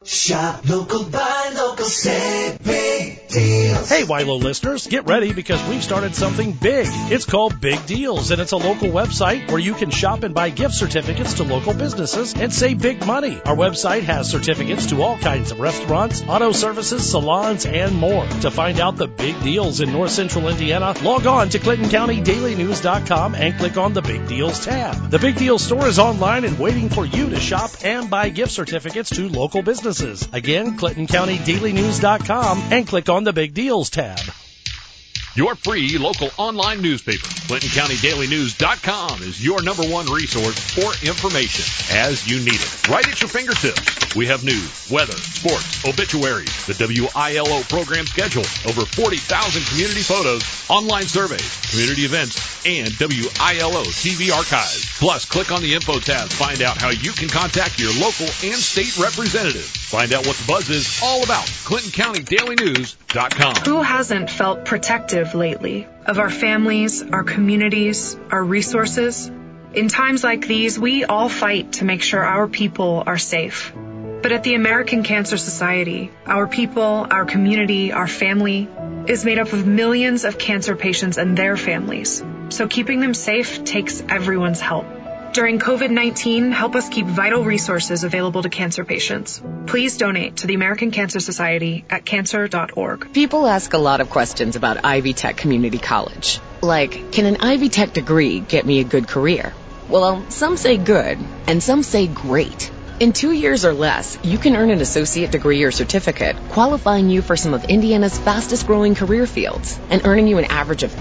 Shop local, buy local, save big deals. Hey, Wilo listeners, get ready because we've started something big. It's called Big Deals, and it's a local website where you can shop and buy gift certificates to local businesses and save big money. Our website has certificates to all kinds of restaurants, auto services, salons, and more. To find out the big deals in North Central Indiana, log on to ClintonCountyDailyNews.com and click on the Big Deals tab. The Big Deals store is online and waiting for you to shop and buy gift certificates to local businesses. Again, ClintonCountyDailyNews.com and click on the Big Deals tab. Your free local online newspaper, ClintonCountyDailyNews.com, is your number one resource for information as you need it. Right at your fingertips. We have news, weather, sports, obituaries, the WILO program schedule, over 40,000 community photos, online surveys, community events, and WILO TV archives. Plus, click on the info tab to find out how you can contact your local and state representative. Find out what the buzz is all about. ClintonCountyDailyNews.com. Who hasn't felt protective lately of our families, our communities, our resources? In times like these, we all fight to make sure our people are safe. But at the American Cancer Society, our people, our community, our family is made up of millions of cancer patients and their families. So keeping them safe takes everyone's help. During COVID-19, help us keep vital resources available to cancer patients. Please donate to the American Cancer Society at cancer.org. People ask a lot of questions about Ivy Tech Community College. Like, can an Ivy Tech degree get me a good career? Well, some say good, and some say great. In 2 years or less, you can earn an associate degree or certificate, qualifying you for some of Indiana's fastest-growing career fields, and earning you an average of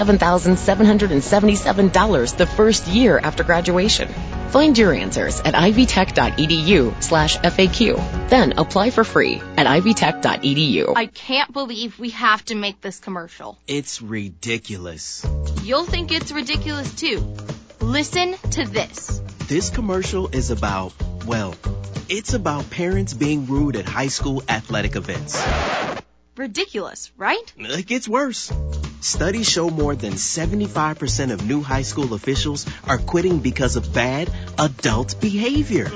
$37,777 the first year after graduation. Find your answers at ivytech.edu/FAQ. Then apply for free at ivytech.edu. I can't believe we have to make this commercial. It's ridiculous. You'll think it's ridiculous, too. Listen to this. This commercial is about, well, it's about parents being rude at high school athletic events. Ridiculous, right? It gets worse. Studies show more than 75% of new high school officials are quitting because of bad adult behavior.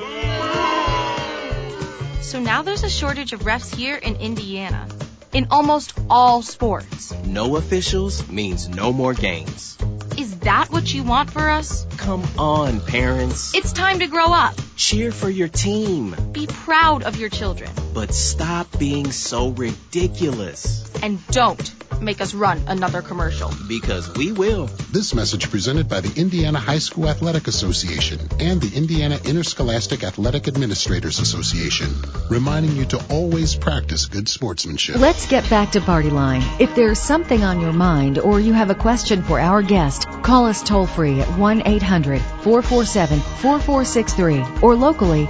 So now there's a shortage of refs here in Indiana, in almost all sports. No officials means no more games. Is that what you want for us? Come on, parents. It's time to grow up. Cheer for your team. Be proud of your children. But stop being so ridiculous. And don't make us run another commercial. Because we will. This message presented by the Indiana High School Athletic Association and the Indiana Interscholastic Athletic Administrators Association, reminding you to always practice good sportsmanship. Let's get back to Party Line. If there's something on your mind or you have a question for our guest, call us toll-free at 1-800-447-4463 or locally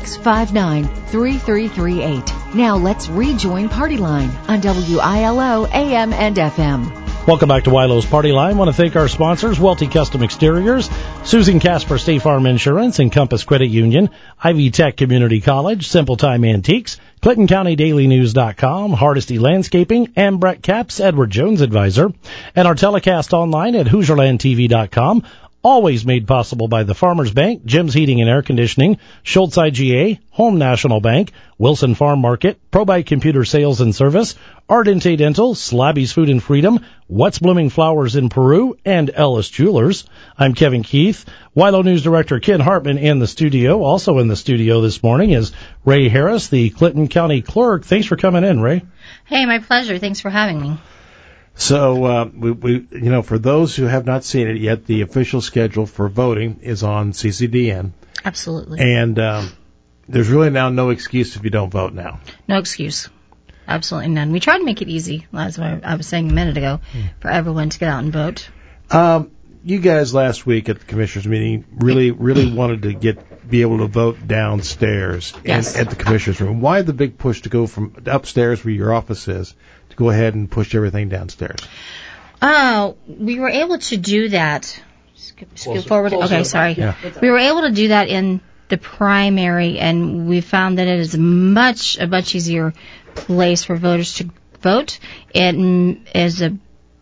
659-3338. Now let's rejoin Party Line on WILO AM and FM. Welcome back to Wilo's Party Line. I want to thank our sponsors, Welty Custom Exteriors, Susan Casper State Farm Insurance, Encompass Credit Union, Ivy Tech Community College, Simple Time Antiques, ClintonCountyDailyNews.com, Hardesty Landscaping, and Brett Capps, Edward Jones Advisor, and our telecast online at HoosierLandTV.com. Always made possible by the Farmers Bank, Jim's Heating and Air Conditioning, Schultz IGA, Home National Bank, Wilson Farm Market, ProBite Computer Sales and Service, Ardente Dental, Slabby's Food and Freedom, What's Blooming Flowers in Peru, and Ellis Jewelers. I'm Kevin Keith. Wilo News Director Ken Hartman in the studio. Also in the studio this morning is Ray Harris, the Clinton County Clerk. Thanks for coming in, Ray. Hey, my pleasure. Thanks for having me. So, for those who have not seen it yet, the official schedule for voting is on CCDN. Absolutely. And there's really now no excuse if you don't vote now. No excuse. Absolutely none. We tried to make it easy, as I was saying a minute ago, for everyone to get out and vote. You guys last week at the commissioners meeting really wanted to be able to vote downstairs at the commissioners room. Why the big push to go from upstairs where your office is to go ahead and push everything downstairs? We were able to do that. Skip forward. Okay, sorry. Yeah. We were able to do that in the primary, and we found that it is a much easier place for voters to vote. It is a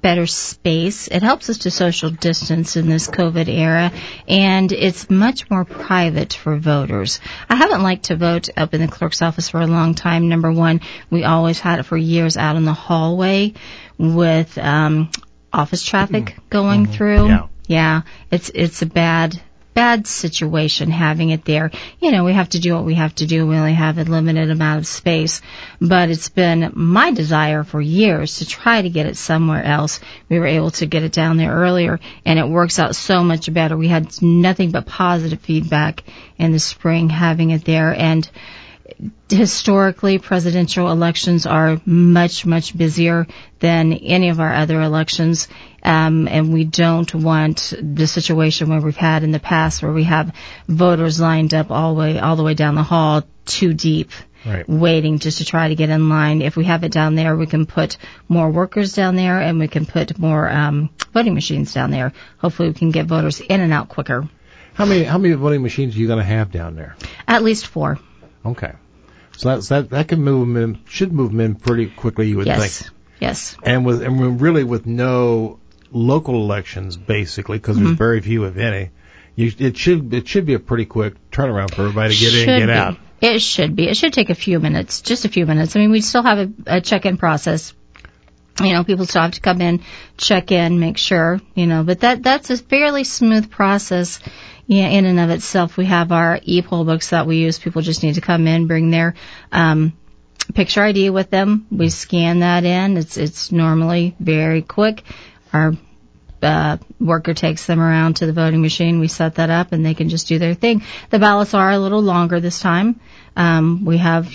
better space. It helps us to social distance in this COVID era, and it's much more private for voters. I haven't liked to vote up in the clerk's office for a long time. Number one, we always had it for years out in the hallway with office traffic going through. Yeah, it's a bad situation having it there. You know, we have to do what we have to do. We only have a limited amount of space. But it's been my desire for years to try to get it somewhere else. We were able to get it down there earlier, and it works out so much better. We had nothing but positive feedback in the spring having it there. And historically, presidential elections are much, much busier than any of our other elections. And we don't want the situation where we've had in the past where we have voters lined up all the way down the hall too deep, waiting just to try to get in line. If we have it down there, we can put more workers down there and we can put more voting machines down there. Hopefully we can get voters in and out quicker. How many voting machines are you going to have down there? At least 4. Okay. So that can move them in, should move them in pretty quickly, you would think. Yes. And really with no local elections, basically, because there's very few, if any, it should be a pretty quick turnaround for everybody to get in and get out. It should be. It should take a few minutes, just a few minutes. I mean, we still have a check-in process. You know, people still have to come in, check in, make sure, you know, but that's a fairly smooth process. Yeah, in and of itself. We have our e-poll books that we use. People just need to come in, bring their picture ID with them. We scan that in. It's normally very quick. Our worker takes them around to the voting machine. We set that up, and they can just do their thing. The ballots are a little longer this time. We have,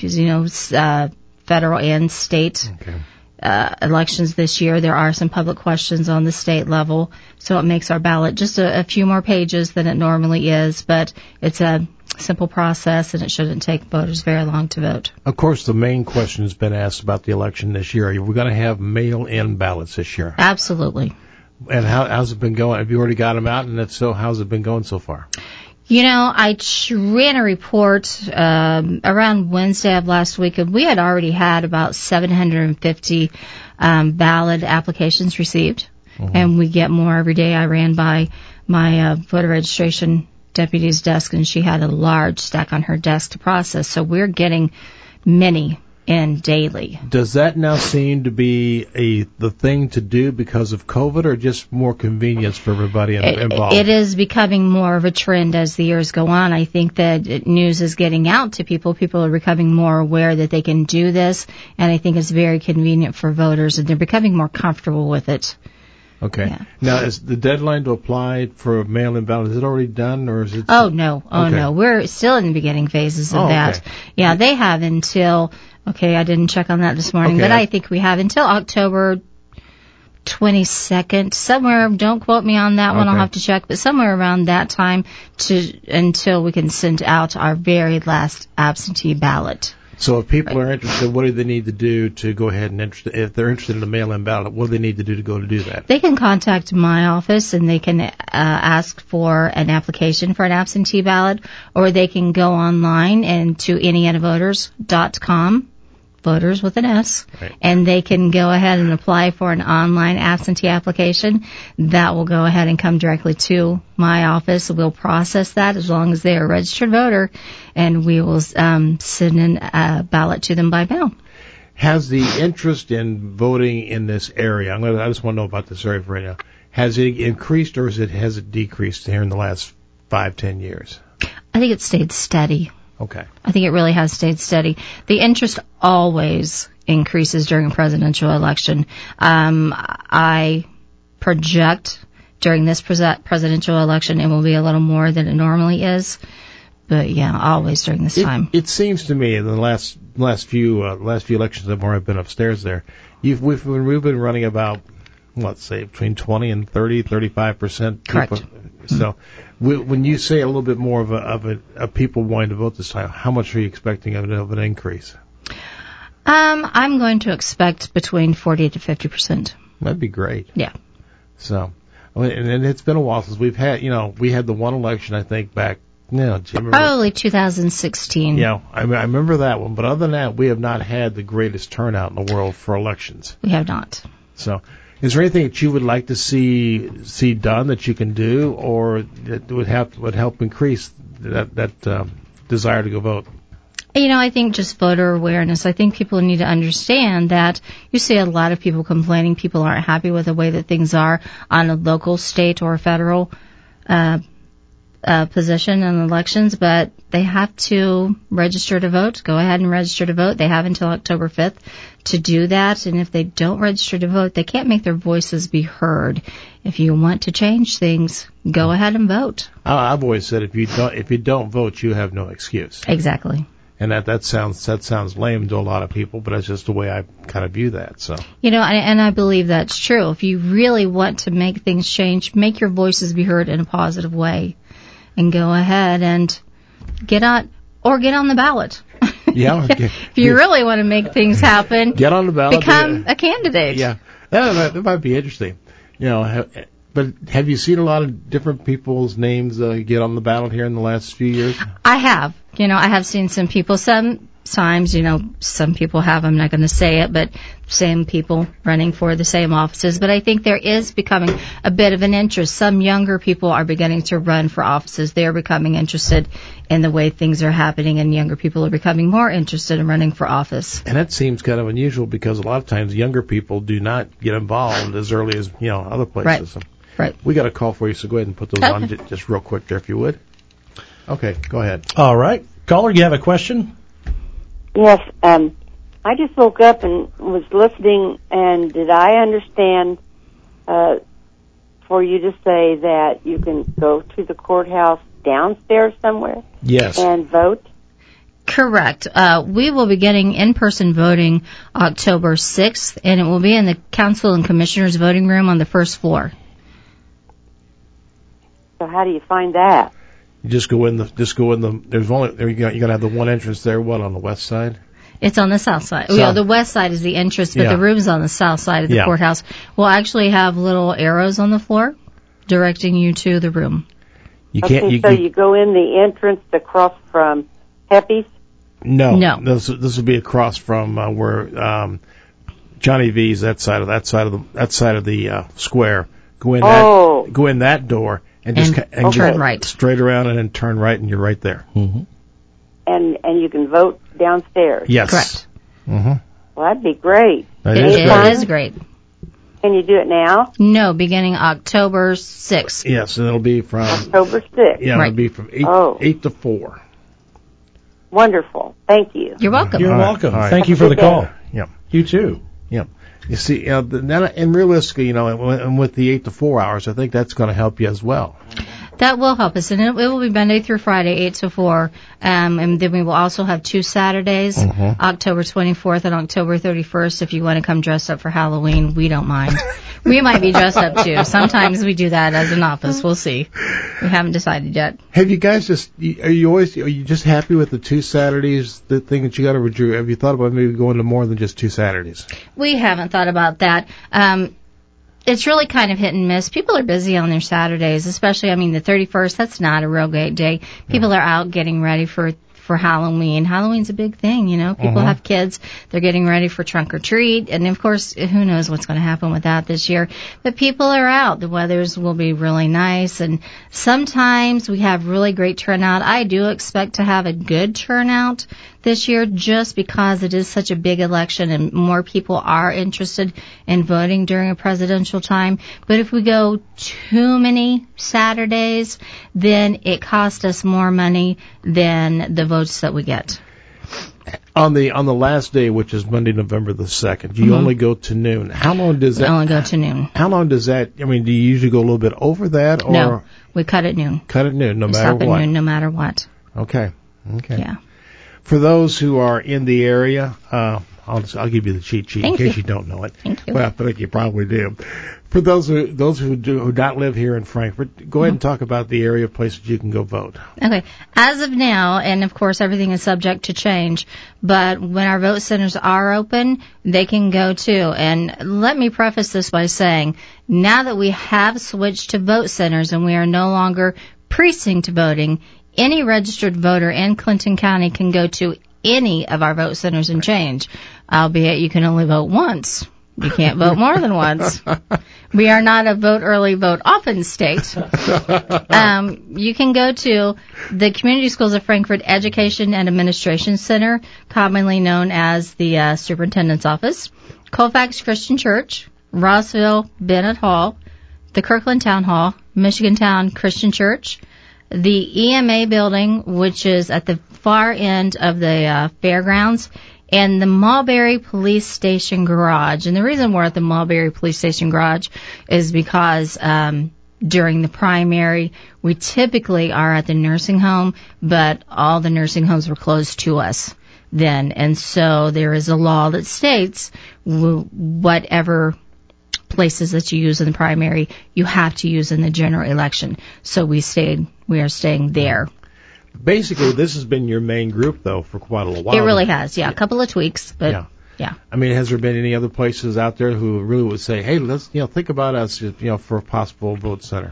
federal and state elections this year. There are some public questions on the state level, so it makes our ballot just a few more pages than it normally is, but it's a simple process, and it shouldn't take voters very long to vote. Of course, the main question has been asked about the election this year. Are we going to have mail-in ballots this year? Absolutely. And how's it been going? Have you already got them out? And if so, how's it been going so far? You know, I ran a report around Wednesday of last week, and we had already had about 750 ballot applications received, and we get more every day. I ran by my voter registration deputy's desk, and she had a large stack on her desk to process, so we're getting many in daily. Does that now seem to be the thing to do because of COVID, or just more convenience for everybody involved? It is becoming more of a trend as the years go on. I think that news is getting out to people. People are becoming more aware that they can do this, and I think it's very convenient for voters, and they're becoming more comfortable with it. Okay. Yeah. Now, is the deadline to apply for a mail-in ballot, is it already done, or is it? Oh, no. We're still in the beginning phases of that. Okay. Yeah, they have until, I didn't check on that this morning, but I think we have until October 22nd, somewhere, don't quote me on that one, I'll have to check, but somewhere around that time until we can send out our very last absentee ballot. So if people are interested, what do they need to do to go ahead and if they're interested in a mail-in ballot, what do they need to do to go to do that? They can contact my office and they can ask for an application for an absentee ballot, or they can go online and to IndianaVoters.com, voters with an S, and they can go ahead and apply for an online absentee application. That will go ahead and come directly to my office. We'll process that as long as they're a registered voter, and we will send in a ballot to them by mail. Has the interest in voting in this area, I just want to know about this area for right now, has it increased or has it decreased here in the last 5-10 years? I think it stayed steady. Okay. I think it really has stayed steady. The interest always increases during a presidential election. I project during this presidential election it will be a little more than it normally is. But yeah, always during this time. It seems to me in the last few elections where I've been upstairs there, we've been running about, let's say, between 20 and 35%. Correct. So when you say a little bit more of people wanting to vote this time, how much are you expecting of an increase? I'm going to expect between 40 to 50%. That'd be great. Yeah. So, and it's been a while since we've had, we had the one election, I think, back. No, probably 2016. Yeah, I remember that one. But other than that, we have not had the greatest turnout in the world for elections. We have not. So, Is there anything that you would like to see done that you can do, or that would help increase that desire to go vote? I think just voter awareness. I think people need to understand that you see a lot of people complaining. People aren't happy with the way that things are on a local, state, or federal position in elections, but they have to register to vote. Go ahead and register to vote. They have until October 5th to do that, and if they don't register to vote, they can't make their voices be heard. If you want to change things, go ahead and vote. I've always said if you don't vote, you have no excuse. Exactly. And that sounds lame to a lot of people, but that's just the way I kind of view that. So and I believe that's true. If you really want to make things change, make your voices be heard in a positive way, and go ahead and get on the ballot. Yeah. If you really want to make things happen, get on the ballot. Become a candidate. Yeah, that might be interesting. But have you seen a lot of different people's names get on the ballot here in the last few years? I have. I have seen some people. Sometimes, some people have, I'm not going to say it, but same people running for the same offices. But I think there is becoming a bit of an interest. Some younger people are beginning to run for offices. They are becoming interested in the way things are happening, and younger people are becoming more interested in running for office. And that seems kind of unusual because a lot of times younger people do not get involved as early as, other places. Right. We got a call for you, so go ahead and put those on just real quick there, if you would. Okay, go ahead. All right. Caller, you have a question? Yes. I just woke up and was listening, and did I understand for you to say that you can go to the courthouse downstairs somewhere? Yes. And vote? Correct. We will be getting in-person voting October 6th, and it will be in the Council and Commissioners voting room on the first floor. So how do you find that? You just go in the, there's only, you're going to have the one entrance there, on the west side? It's on the south side. Yeah, the west side is the entrance, but the room's on the south side of the courthouse. We'll actually have little arrows on the floor directing you to the room. You go in the entrance across from Pepe's? No. This will be across from where Johnny V's, that side of the square. Go in that door. And turn right. Straight around and then turn right, and you're right there. Mm-hmm. And you can vote downstairs. Yes. Correct. Mm-hmm. Well, that'd be great. It is great. Can you do it now? No, beginning October 6th. Yes, and it'll be from October 6th. Yeah, it'll be from 8 to 4. Wonderful. Thank you. You're welcome. You're welcome. All right. Thank you for the call. Yeah. You too. Yeah. You see, and realistically, and with the 8 to 4 hours, I think that's going to help you as well. That will help us, and it will be Monday through Friday, 8 to 4, and then we will also have 2 Saturdays, October 24th and October 31st. If you want to come dressed up for Halloween, we don't mind. We might be dressed up too. Sometimes we do that as an office. We'll see. We haven't decided yet. Have you guys are you just happy with the 2 Saturdays, the thing that you got, or have you thought about maybe going to more than just 2 Saturdays? We haven't thought about that. It's really kind of hit and miss. People are busy on their Saturdays, especially, the 31st, that's not a real great day. People are out getting ready for Halloween. Halloween's a big thing, People have kids. They're getting ready for trunk or treat. And, of course, who knows what's going to happen with that this year. But people are out. The weathers will be really nice. And sometimes we have really great turnout. I do expect to have a good turnout this year just because it is such a big election and more people are interested in voting during a presidential time. But if we go too many Saturdays, then it costs us more money than the votes that we get. On the last day, which is Monday, November the 2nd, you only go to noon. How long does that? We only go to noon. How long does that? Do you usually go a little bit over that, or no? We cut at noon. Cut at noon, no matter stop what. At noon, no matter what. Okay. Yeah. For those who are in the area, I'll give you the cheat sheet in case you don't know it. Thank you. Well, I think you probably do. For those who do not live here in Frankfort, go ahead and talk about the area of places you can go vote. Okay. As of now, and of course everything is subject to change, but when our vote centers are open, they can go too. And let me preface this by saying, now that we have switched to vote centers and we are no longer precinct voting, any registered voter in Clinton County can go to any of our vote centers and change, albeit you can only vote once You can't vote more than once. We are not a vote early, vote often state. You can go to the Community Schools of Frankfort Education and Administration Center, commonly known as the Superintendent's Office, Colfax Christian Church, Rossville Bennett Hall, the Kirkland Town Hall, Michigantown Christian Church, the EMA building, which is at the far end of the fairgrounds, and the Mulberry Police Station Garage. And the reason we're at the Mulberry Police Station Garage is because during the primary, we typically are at the nursing home, but all the nursing homes were closed to us then. And so there is a law that states whatever places that you use in the primary, you have to use in the general election. So we are staying there. Basically, this has been your main group, though, for quite a while. It really has, yeah. A couple of tweaks, but yeah. I mean, has there been any other places out there who really would say, hey, let's, think about us, for a possible vote center?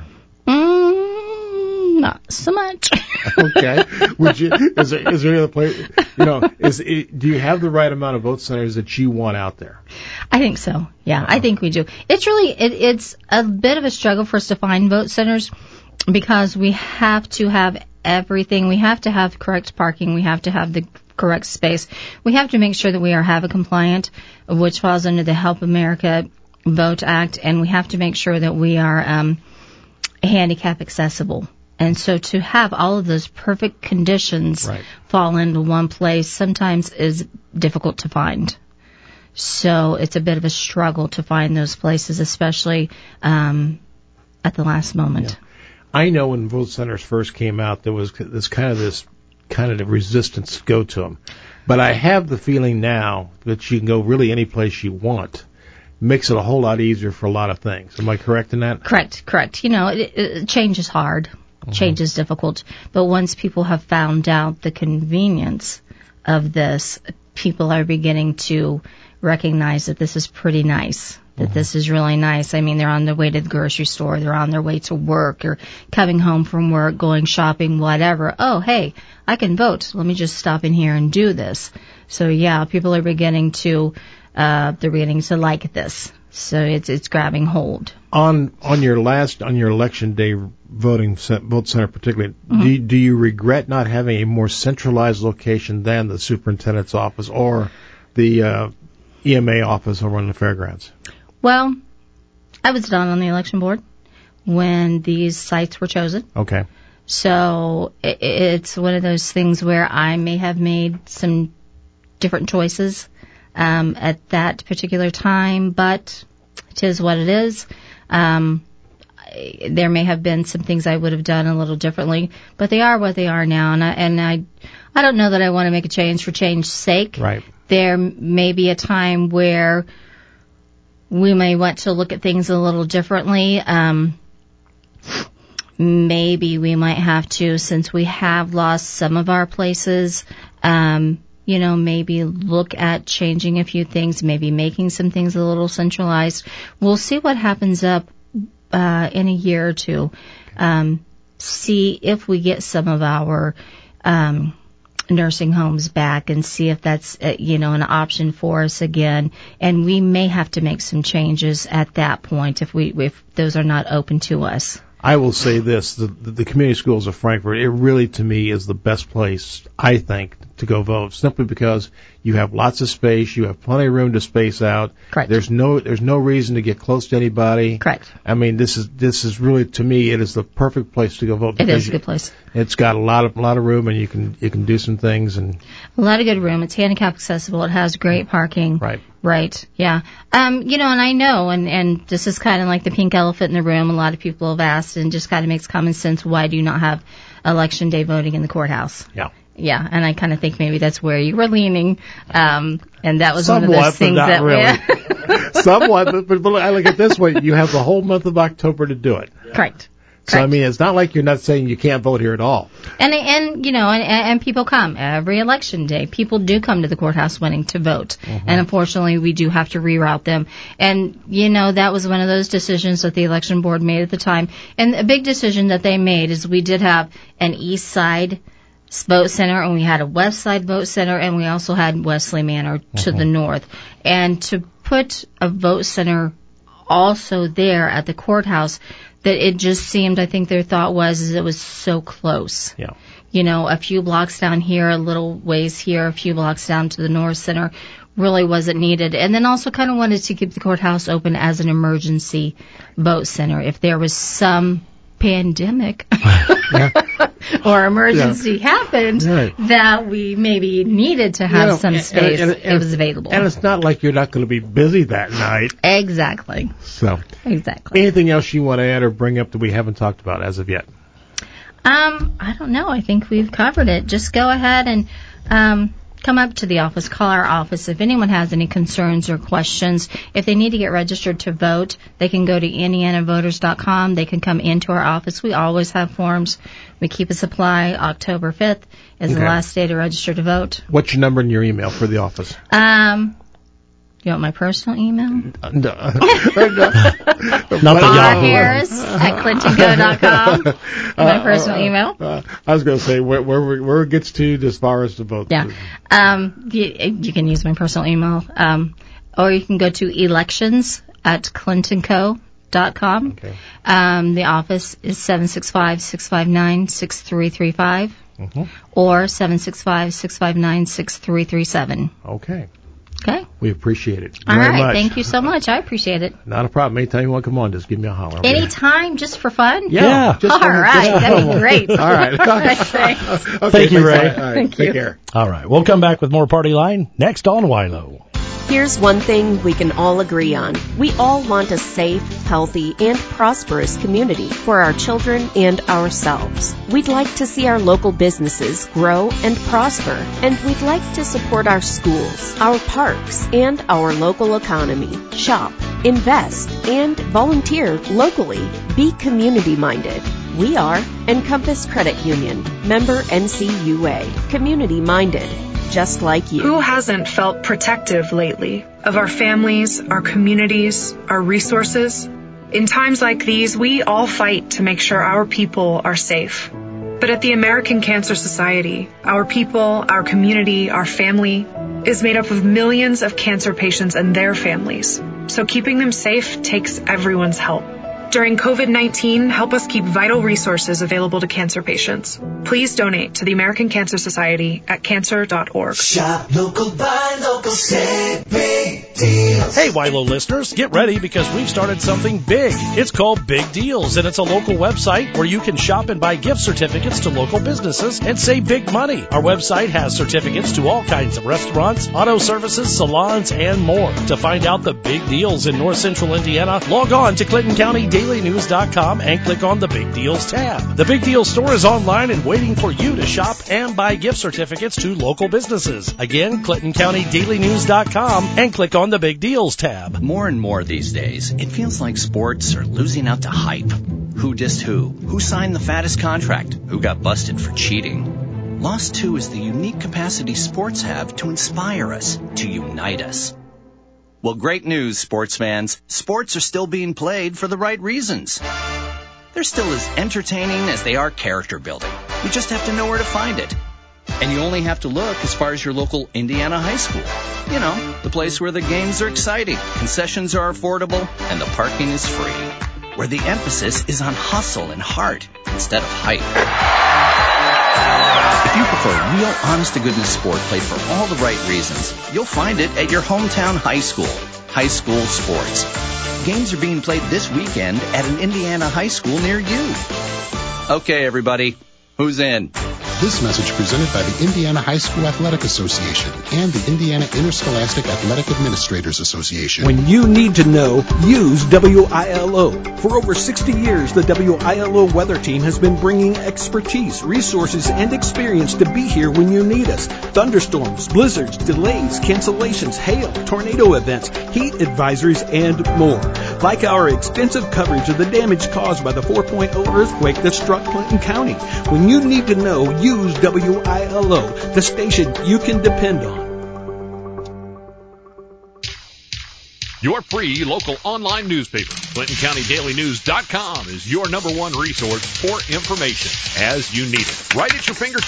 Not so much. Okay. Would you, is there any other place, do you have the right amount of vote centers that you want out there? I think so. Yeah, I think we do. It's really, it's a bit of a struggle for us to find vote centers because we have to have everything. We have to have correct parking. We have to have the correct space. We have to make sure that we are HAVA compliant, which falls under the Help America Vote Act, and we have to make sure that we are handicap accessible. And so to have all of those perfect conditions fall into one place sometimes is difficult to find. So it's a bit of a struggle to find those places, especially at the last moment. Yeah. I know when vote centers first came out, there was this kind of resistance to go to them. But I have the feeling now that you can go really any place you want. Makes it a whole lot easier for a lot of things. Am I correct in that? Correct. Change is hard. Mm-hmm. Change is difficult. But once people have found out the convenience of this, people are beginning to recognize that this is pretty nice. That this is really nice. I mean, they're on their way to the grocery store, they're on their way to work, or coming home from work, going shopping, whatever. Oh, hey, I can vote. Let me just stop in here and do this. So yeah, people are beginning to like this. So it's grabbing hold. On your election day vote center particularly, do you regret not having a more centralized location than the superintendent's office or the EMA office over on the fairgrounds? Well, I was not on the election board when these sites were chosen. Okay. So it's one of those things where I may have made some different choices at that particular time, but it is what it is. There may have been some things I would have done a little differently, but they are what they are now, and I don't know that I want to make a change for change's sake. Right. There may be a time where we may want to look at things a little differently. Maybe we might have to, since we have lost some of our places, maybe look at changing a few things, maybe making some things a little centralized. We'll see what happens up in a year or two. See if we get some of our nursing homes back and see if that's an option for us again, and we may have to make some changes at that point if those are not open to us. I will say this, the community schools of Frankfort, it really to me is the best place, I think, to go vote, simply because you have lots of space, you have plenty of room to space out. Correct. There's no reason to get close to anybody. Correct. I mean, this is really, to me, it is the perfect place to go vote. It is a good place. It's got a lot of room, and you can do some things, and a lot of good room. It's handicap accessible. It has great parking. Right. Yeah. And I know, and this is kind of like the pink elephant in the room. A lot of people have asked, and just kind of makes common sense. Why do you not have election day voting in the courthouse? Yeah. Yeah, and I kind of think maybe that's where you were leaning, and that was somewhat, one of those things that really. Somewhat, but I look at it this way: you have the whole month of October to do it. Correct. So I mean, it's not like you're not saying you can't vote here at all. And people come every election day. People do come to the courthouse wanting to vote, and unfortunately, we do have to reroute them. And that was one of those decisions that the election board made at the time. And a big decision that they made is we did have an east side vote center, and we had a west side vote center, and we also had Wesley Manor to the north. And to put a vote center also there at the courthouse that it just seemed, I think their thought was it was so close. Yeah. You know, a few blocks down here, a little ways here, a few blocks down to the North Center really wasn't needed. And then also kind of wanted to keep the courthouse open as an emergency vote center. If there was some pandemic or emergency happened that we maybe needed to have some space, it was available. And it's not like you're not going to be busy that night. Exactly. So, exactly. Anything else you want to add or bring up that we haven't talked about as of yet? I don't know. I think we've covered it. Just go ahead and come up to the office, call our office. If anyone has any concerns or questions, if they need to get registered to vote, they can go to IndianaVoters.com. They can come into our office. We always have forms. We keep a supply. October 5th is the last day to register to vote. What's your number and your email for the office? You want my personal email? Not the Yahoo. Harris@ClintonCo.com. My personal email. I was going to say where it gets to as far as the vote. Yeah. You can use my personal email. Or you can go to elections@ClintonCo.com. Okay. The office is 765-659-6335 or 765-659-6337. Okay. Okay. We appreciate it All very right. much. Thank you so much. I appreciate it. Not a problem. Anytime you want to come on, just give me a holler. Anytime, just for fun? Yeah. All right. That'd be great. All right. Thanks. Okay, Thank you, Ray. All right. Thank Take you. care. All right. We'll come back with more Party Line next on Wilo. Here's one thing we can all agree on. We all want a safe, healthy, and prosperous community for our children and ourselves. We'd like to see our local businesses grow and prosper, and we'd like to support our schools, our parks, and our local economy. Shop, invest, and volunteer locally. Be community-minded. We are Encompass Credit Union, member NCUA, community-minded. Just like you. Who hasn't felt protective lately of our families, our communities, our resources? In times like these, we all fight to make sure our people are safe. But at the American Cancer Society, our people, our community, our family is made up of millions of cancer patients and their families. So keeping them safe takes everyone's help. During COVID-19, help us keep vital resources available to cancer patients. Please donate to the American Cancer Society at cancer.org. Shop local, buy local, save big deals. Hey, Wilo listeners, get ready because we've started something big. It's called Big Deals, and it's a local website where you can shop and buy gift certificates to local businesses and save big money. Our website has certificates to all kinds of restaurants, auto services, salons, and more. To find out the big deals in North Central Indiana, log on to ClintonCountyDailyNews.com and click on the Big Deals tab. The Big Deals store is online and waiting for you to shop and buy gift certificates to local businesses. Again, ClintonCountyDailyNews.com and click on the Big Deals tab. More and more these days, it feels like sports are losing out to hype. Who dissed who? Who signed the fattest contract? Who got busted for cheating? Lost 2 is the unique capacity sports have to inspire us, to unite us. Well, great news, sports fans. Sports are still being played for the right reasons. They're still as entertaining as they are character building. You just have to know where to find it. And you only have to look as far as your local Indiana high school. You know, the place where the games are exciting, concessions are affordable, and the parking is free. Where the emphasis is on hustle and heart instead of hype. If you prefer real, honest-to-goodness sport played for all the right reasons, you'll find it at your hometown high school. High school sports. Games are being played this weekend at an Indiana high school near you. Okay, everybody, who's in? This message presented by the Indiana High School Athletic Association and the Indiana Interscholastic Athletic Administrators Association. When you need to know, use WILO. For over 60 years, the WILO weather team has been bringing expertise, resources, and experience to be here when you need us. Thunderstorms, blizzards, delays, cancellations, hail, tornado events, heat advisories, and more. Like our extensive coverage of the damage caused by the 4.0 earthquake that struck Clinton County. When you need to know, use WILO, the station you can depend on. Your free local online newspaper, ClintonCountyDailyNews.com, is your #1 resource for information as you need it, right at your fingertips.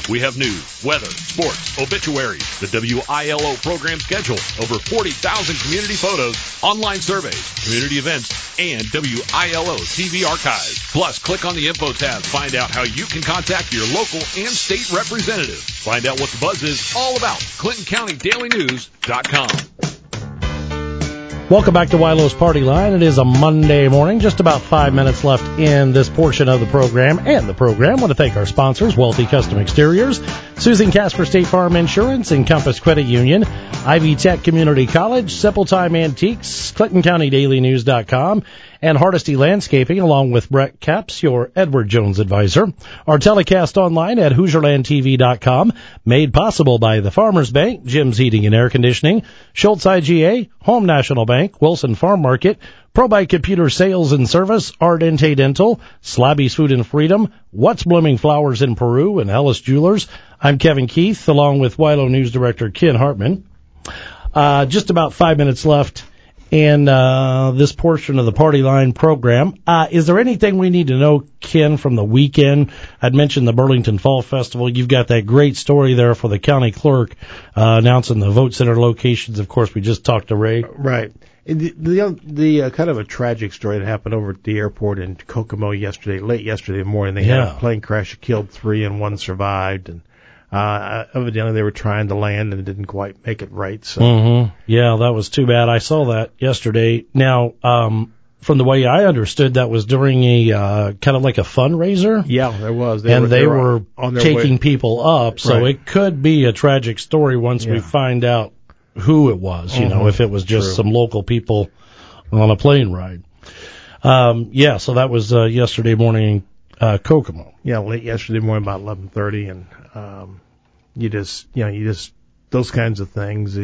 We have news, weather, sports, obituaries, the WILO program schedule, over 40,000 community photos, online surveys, community events, and WILO TV archives. Plus, click on the info tab. Find out how you can contact your local and state representative. Find out what the buzz is all about. ClintonCountyDailyNews.com. Welcome back to WILO's Party Line. It is a Monday morning, just about 5 minutes left in this portion of the program. And the program, I want to thank our sponsors, Welty Custom Exteriors, Susan Casper State Farm Insurance, Encompass Credit Union, Ivy Tech Community College, Simple Time Antiques, ClintonCountyDailyNews.com, and Hardesty Landscaping, along with Brett Capps, your Edward Jones advisor. Our telecast online at HoosierLandTV.com, made possible by the Farmers Bank, Jim's Heating and Air Conditioning, Schultz IGA, Home National Bank, Wilson Farm Market, ProBite Computer Sales and Service, Ardente Dental, Slabby's Food and Freedom, What's Blooming Flowers in Peru, and Ellis Jewelers. I'm Kevin Keith, along with WILO News Director Ken Hartman. Just about 5 minutes left in this portion of the Party Line program. Is there anything we need to know, Ken, from the weekend? I'd mentioned the Burlington Fall Festival. You've got that great story there for the county clerk announcing the vote center locations. Of course, we just talked to Ray. Right. The kind of a tragic story that happened over at the airport in Kokomo late yesterday morning. They had a plane crash that killed 3 and 1 survived, and evidently they were trying to land and it didn't quite make it right. So yeah, that was too bad. I saw that yesterday. Now, from the way I understood, that was during a kind of like a fundraiser. Yeah, there was. They were taking people up, so it could be a tragic story once we find out who it was, you know, if it was just some local people on a plane ride. So that was yesterday morning in Kokomo. Yeah, late yesterday morning about 11:30, and those kinds of things,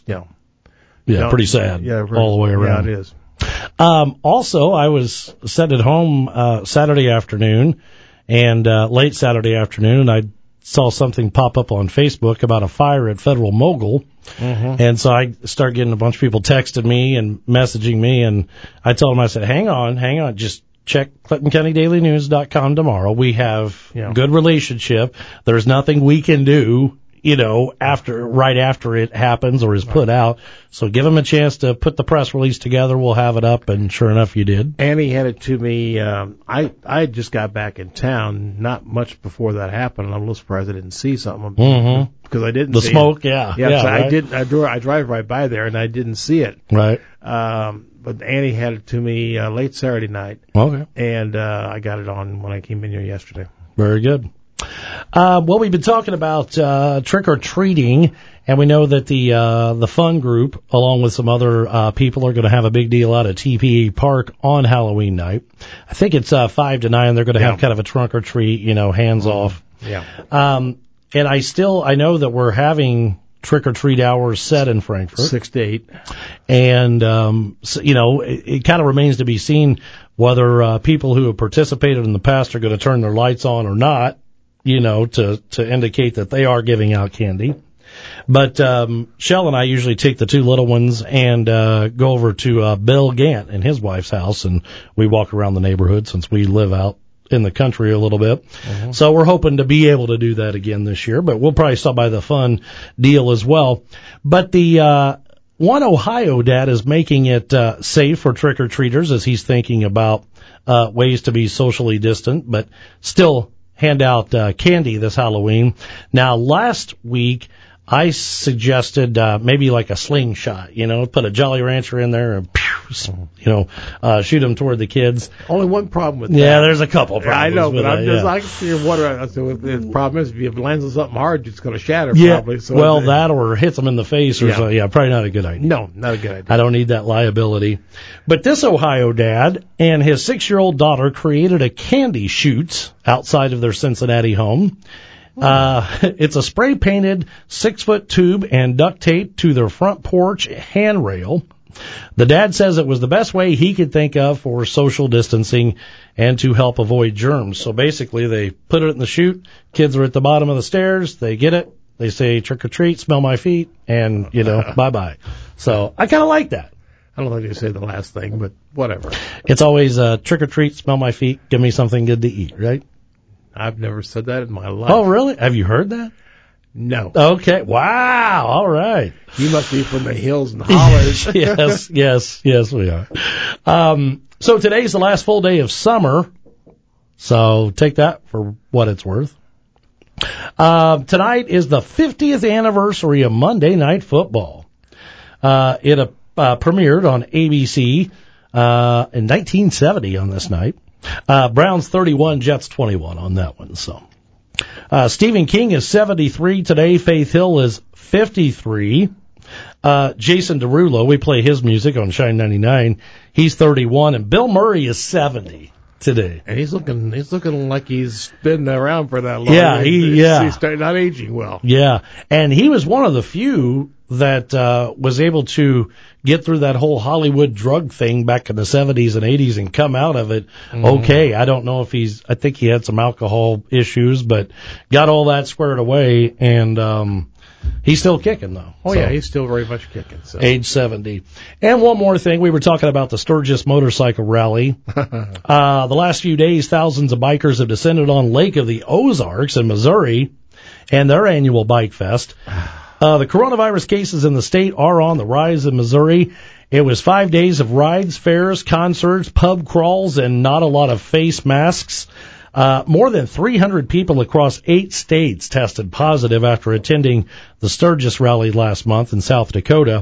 pretty sad all the way around. Yeah, it is. Also, I was sent at home Saturday afternoon, and late Saturday afternoon, I saw something pop up on Facebook about a fire at Federal Mogul. And so I started getting a bunch of people texting me and messaging me, and I told them, I said, hang on, just check ClintonCountyDailyNews.com tomorrow. We have good relationship. There's nothing we can do, right after it happens or is put out. So give them a chance to put the press release together. We'll have it up, and sure enough, you did. Annie had it to me. I just got back in town not much before that happened, and I'm a little surprised I didn't see something because I didn't see smoke. It. Yeah, right? I drive right by there and I didn't see it. Right. But Annie had it to me late Saturday night. Okay. And I got it on when I came in here yesterday. Very good. Well, we've been talking about trick-or-treating, and we know that the Fun Group, along with some other people, are going to have a big deal out at TPE Park on Halloween night. I think it's 5 to 9. They're going to have kind of a trunk-or-treat, hands off. Yeah. And I know that we're having trick-or-treat hours set in Frankfort. 6 to 8. And, it kind of remains to be seen whether people who have participated in the past are going to turn their lights on or not, to indicate that they are giving out candy. But Shell and I usually take the 2 little ones and go over to Bill Gant and his wife's house, and we walk around the neighborhood since we live out in the country a little bit. So we're hoping to be able to do that again this year, but we'll probably stop by the Fun deal as well. But the One Ohio dad is making it safe for trick-or-treaters as he's thinking about ways to be socially distant, but still hand out candy this Halloween. Now, last week, I suggested maybe like a slingshot, put a Jolly Rancher in there and, shoot them toward the kids. Only one problem with that. Yeah, there's a couple problems. I know, but I'm just like the problem is if it lands on something hard, it's going to shatter probably. So that or hits them in the face or so. Yeah, probably not a good idea. No, not a good idea. I don't need that liability. But this Ohio dad and his 6-year-old daughter created a candy chute outside of their Cincinnati home. It's a spray-painted 6-foot tube and duct tape to their front porch handrail. The dad says it was the best way he could think of for social distancing and to help avoid germs. So basically, they put it in the chute. Kids are at the bottom of the stairs. They get it. They say, trick or treat, smell my feet, and, bye-bye. So I kind of like that. I don't think they say the last thing, but whatever. It's always trick or treat, smell my feet, give me something good to eat, right? I've never said that in my life. Oh, really? Have you heard that? No. Okay. Wow. All right. You must be from the hills and hollers. Yes, we are. So today's the last full day of summer. So take that for what it's worth. Tonight is the 50th anniversary of Monday Night Football. It premiered on ABC in 1970 on this night. Browns 31, Jets 21 on that one. So Stephen King is 73 today. Faith Hill is 53. Jason Derulo, we play his music on Shine 99. He's 31, and Bill Murray is 70 today. And he's looking like he's been around for that long. Yeah, he's not aging well. Yeah, and he was one of the few that was able to get through that whole Hollywood drug thing back in the 70s and 80s and come out of it okay. I don't know if I think he had some alcohol issues, but got all that squared away, and he's still kicking, though. Oh, so, yeah, he's still very much kicking. So. Age 70. And one more thing, we were talking about the Sturgis Motorcycle Rally. The last few days, thousands of bikers have descended on Lake of the Ozarks in Missouri and their annual Bike Fest. The coronavirus cases in the state are on the rise in Missouri. It was 5 days of rides, fairs, concerts, pub crawls, and not a lot of face masks. More than 300 people across 8 states tested positive after attending the Sturgis rally last month in South Dakota.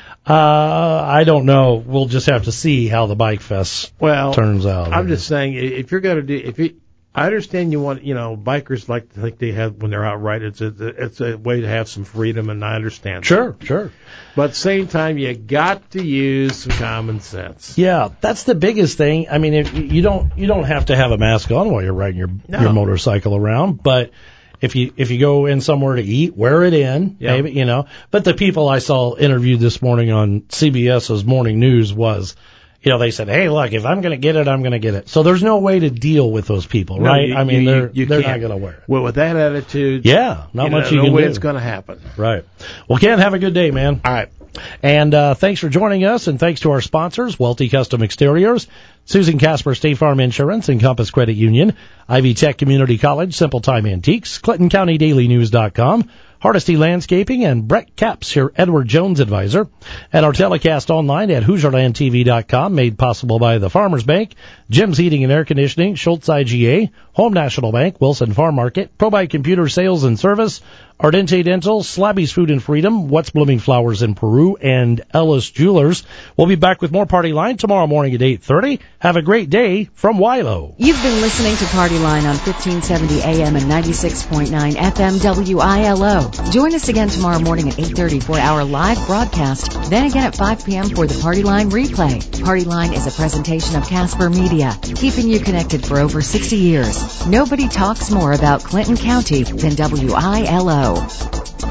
I don't know. We'll just have to see how the Bike Fest turns out. I'm just saying, if you're going to do, I understand you want, bikers like to think they have when they're out right. It's a way to have some freedom, and I understand. Sure. But at the same time, you got to use some common sense. Yeah, that's the biggest thing. I mean, if you don't have to have a mask on while you're riding your motorcycle around, but if you go in somewhere to eat, wear it in, maybe, But the people I saw interviewed this morning on CBS's Morning News was, they said, hey, look, if I'm going to get it, I'm going to get it. So there's no way to deal with those people, right? They're not going to wear it. Well, with that attitude, not much you can do. No way it's going to happen. Right. Well, Ken, have a good day, man. All right. And thanks for joining us, and thanks to our sponsors, Welty Custom Exteriors, Susan Casper State Farm Insurance, and Compass Credit Union, Ivy Tech Community College, Simple Time Antiques, Clinton County Daily News.com, Hardesty Landscaping, and Brett Capps, your Edward Jones advisor. And our telecast online at HoosierlandTV.com, made possible by the Farmers Bank, Jim's Heating and Air Conditioning, Schultz IGA, Home National Bank, Wilson Farm Market, ProBuy Computer Sales and Service, Ardente Dental, Slabby's Food and Freedom, What's Blooming Flowers in Peru, and Ellis Jewelers. We'll be back with more Party Line tomorrow morning at 8:30. Have a great day from Wilo. You've been listening to Party Line on 1570 AM and 96.9 FM WILO. Join us again tomorrow morning at 8:30 for our live broadcast. Then again at 5 p.m. for the Party Line replay. Party Line is a presentation of Casper Media, keeping you connected for over 60 years. Nobody talks more about Clinton County than WILO.